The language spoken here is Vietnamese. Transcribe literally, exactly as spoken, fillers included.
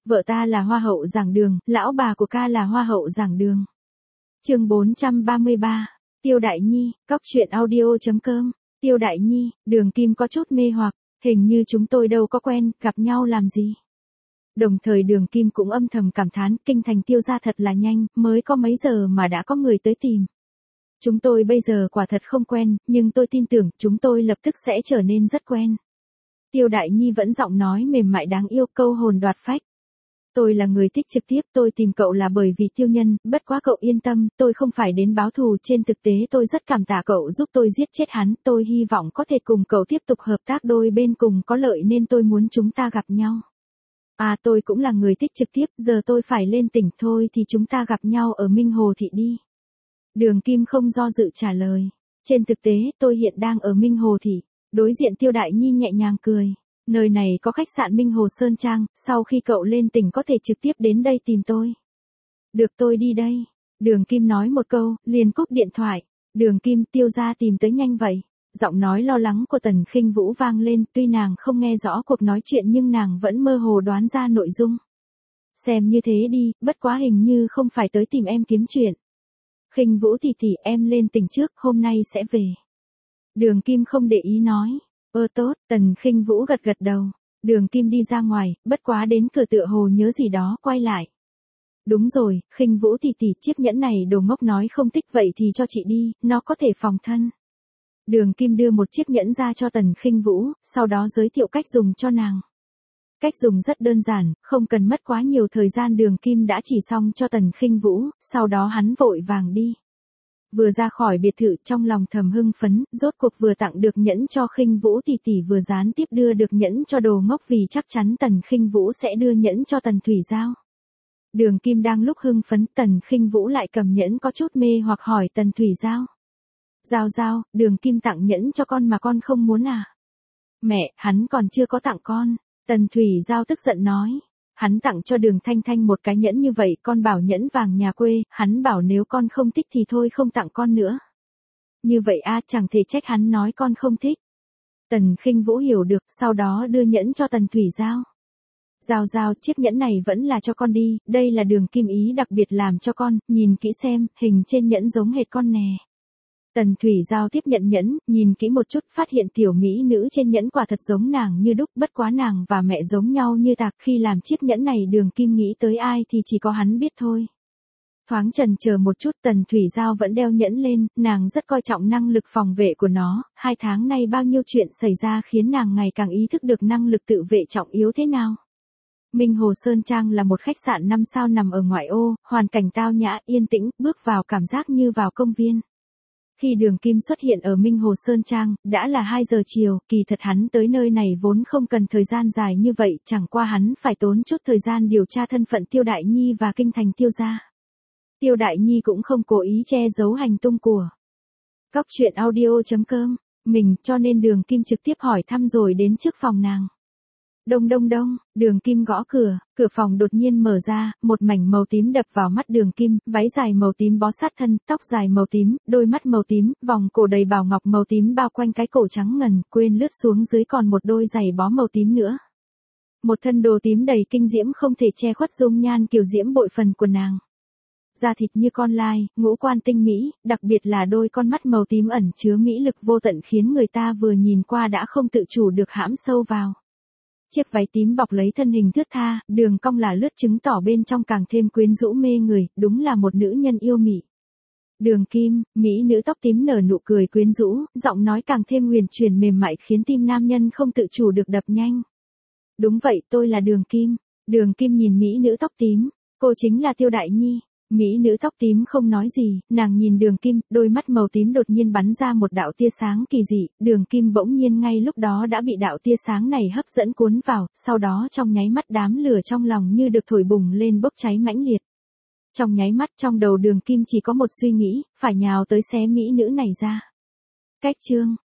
Vợ ta là hoa hậu giảng đường, lão bà của ca là hoa hậu giảng đường. Chương bốn trăm ba mươi ba. Tiêu Đại Nhi, cóc truyện audio chấm com. Tiêu Đại Nhi, Đường Kim có chút mê hoặc, hình như chúng tôi đâu có quen, gặp nhau làm gì. Đồng thời Đường Kim cũng âm thầm cảm thán, kinh thành Tiêu gia thật là nhanh, mới có mấy giờ mà đã có người tới tìm. Chúng tôi bây giờ quả thật không quen, nhưng tôi tin tưởng chúng tôi lập tức sẽ trở nên rất quen. Tiêu Đại Nhi vẫn giọng nói mềm mại đáng yêu, câu hồn đoạt phách. Tôi là người thích trực tiếp, tôi tìm cậu là bởi vì Tiêu Nhân, bất quá cậu yên tâm, tôi không phải đến báo thù, trên thực tế tôi rất cảm tạ cậu giúp tôi giết chết hắn, tôi hy vọng có thể cùng cậu tiếp tục hợp tác, đôi bên cùng có lợi nên tôi muốn chúng ta gặp nhau. À, tôi cũng là người thích trực tiếp, giờ tôi phải lên tỉnh thôi thì chúng ta gặp nhau ở Minh Hồ Thị đi. Đường Kim không do dự trả lời. Trên thực tế, tôi hiện đang ở Minh Hồ Thị. Đối diện Tiêu Đại Nhi nhẹ nhàng cười. Nơi này có khách sạn Minh Hồ Sơn Trang, sau khi cậu lên tỉnh có thể trực tiếp đến đây tìm tôi. Được, tôi đi đây. Đường Kim nói một câu, liền cúp điện thoại. Đường Kim, Tiêu gia tìm tới nhanh vậy. Giọng nói lo lắng của Tần Khinh Vũ vang lên, tuy nàng không nghe rõ cuộc nói chuyện nhưng nàng vẫn mơ hồ đoán ra nội dung. Xem như thế đi, bất quá hình như không phải tới tìm em kiếm chuyện. Khinh Vũ tỷ tỷ, em lên tỉnh trước, hôm nay sẽ về. Đường Kim không để ý nói. Ơ tốt, Tần Khinh Vũ gật gật đầu. Đường Kim đi ra ngoài, bất quá đến cửa tựa hồ nhớ gì đó, quay lại. Đúng rồi, Khinh Vũ tỷ tỷ, chiếc nhẫn này đồ ngốc nói không thích vậy thì cho chị đi, nó có thể phòng thân. Đường Kim đưa một chiếc nhẫn ra cho Tần Khinh Vũ, sau đó giới thiệu cách dùng cho nàng. Cách dùng rất đơn giản, không cần mất quá nhiều thời gian, Đường Kim đã chỉ xong cho Tần Khinh Vũ, sau đó hắn vội vàng đi. Vừa ra khỏi biệt thự trong lòng thầm hưng phấn, rốt cuộc vừa tặng được nhẫn cho Khinh Vũ tỷ tỷ vừa gián tiếp đưa được nhẫn cho đồ ngốc vì chắc chắn Tần Khinh Vũ sẽ đưa nhẫn cho Tần Thủy Giao. Đường Kim đang lúc hưng phấn, Tần Khinh Vũ lại cầm nhẫn có chút mê hoặc hỏi Tần Thủy Giao. Giao Giao, Đường Kim tặng nhẫn cho con mà con không muốn à? Mẹ, hắn còn chưa có tặng con. Tần Thủy Giao tức giận nói. Hắn tặng cho Đường Thanh Thanh một cái nhẫn như vậy, con bảo nhẫn vàng nhà quê, hắn bảo nếu con không thích thì thôi không tặng con nữa. Như vậy a, chẳng thể trách hắn nói con không thích. Tần Khinh Vũ hiểu được, sau đó đưa nhẫn cho Tần Thủy Giao. Giao Giao, chiếc nhẫn này vẫn là cho con đi, đây là Đường Kim ý đặc biệt làm cho con, nhìn kỹ xem, hình trên nhẫn giống hệt con nè. Tần Thủy Giao tiếp nhận nhẫn, nhìn kỹ một chút, phát hiện tiểu mỹ nữ trên nhẫn quả thật giống nàng như đúc, bất quá nàng và mẹ giống nhau như tạc, khi làm chiếc nhẫn này Đường Kim nghĩ tới ai thì chỉ có hắn biết thôi. Thoáng chần chờ một chút, Tần Thủy Giao vẫn đeo nhẫn lên, nàng rất coi trọng năng lực phòng vệ của nó, hai tháng nay bao nhiêu chuyện xảy ra khiến nàng ngày càng ý thức được năng lực tự vệ trọng yếu thế nào. Minh Hồ Sơn Trang là một khách sạn năm sao nằm ở ngoại ô, hoàn cảnh tao nhã, yên tĩnh, bước vào cảm giác như vào công viên. Khi Đường Kim xuất hiện ở Minh Hồ Sơn Trang, đã là hai giờ chiều, kỳ thật hắn tới nơi này vốn không cần thời gian dài như vậy, chẳng qua hắn phải tốn chút thời gian điều tra thân phận Tiêu Đại Nhi và kinh thành Tiêu gia. Tiêu Đại Nhi cũng không cố ý che giấu hành tung của cóc truyện audio chấm com, mình, cho nên Đường Kim trực tiếp hỏi thăm rồi đến trước phòng nàng. Đông đông đông, Đường Kim gõ cửa, cửa phòng đột nhiên mở ra, một mảnh màu tím đập vào mắt Đường Kim, váy dài màu tím bó sát thân, tóc dài màu tím, đôi mắt màu tím, vòng cổ đầy bảo ngọc màu tím bao quanh cái cổ trắng ngần, quên lướt xuống dưới còn một đôi giày bó màu tím nữa. Một thân đồ tím đầy kinh diễm không thể che khuất dung nhan kiều diễm bội phần của nàng. Da thịt như con lai, ngũ quan tinh mỹ, đặc biệt là đôi con mắt màu tím ẩn chứa mỹ lực vô tận khiến người ta vừa nhìn qua đã không tự chủ được hãm sâu vào. Chiếc váy tím bọc lấy thân hình thướt tha, đường cong là lướt chứng tỏ bên trong càng thêm quyến rũ mê người, đúng là một nữ nhân yêu mị. Đường Kim, mỹ nữ tóc tím nở nụ cười quyến rũ, giọng nói càng thêm huyền chuyển mềm mại khiến tim nam nhân không tự chủ được đập nhanh. Đúng vậy, tôi là Đường Kim. Đường Kim nhìn mỹ nữ tóc tím, cô chính là Tiêu Đại Nhi. Mỹ nữ tóc tím không nói gì, nàng nhìn Đường Kim, đôi mắt màu tím đột nhiên bắn ra một đạo tia sáng kỳ dị, Đường Kim bỗng nhiên ngay lúc đó đã bị đạo tia sáng này hấp dẫn cuốn vào, sau đó trong nháy mắt đám lửa trong lòng như được thổi bùng lên bốc cháy mãnh liệt. Trong nháy mắt trong đầu Đường Kim chỉ có một suy nghĩ, phải nhào tới xé mỹ nữ này ra. Cách chương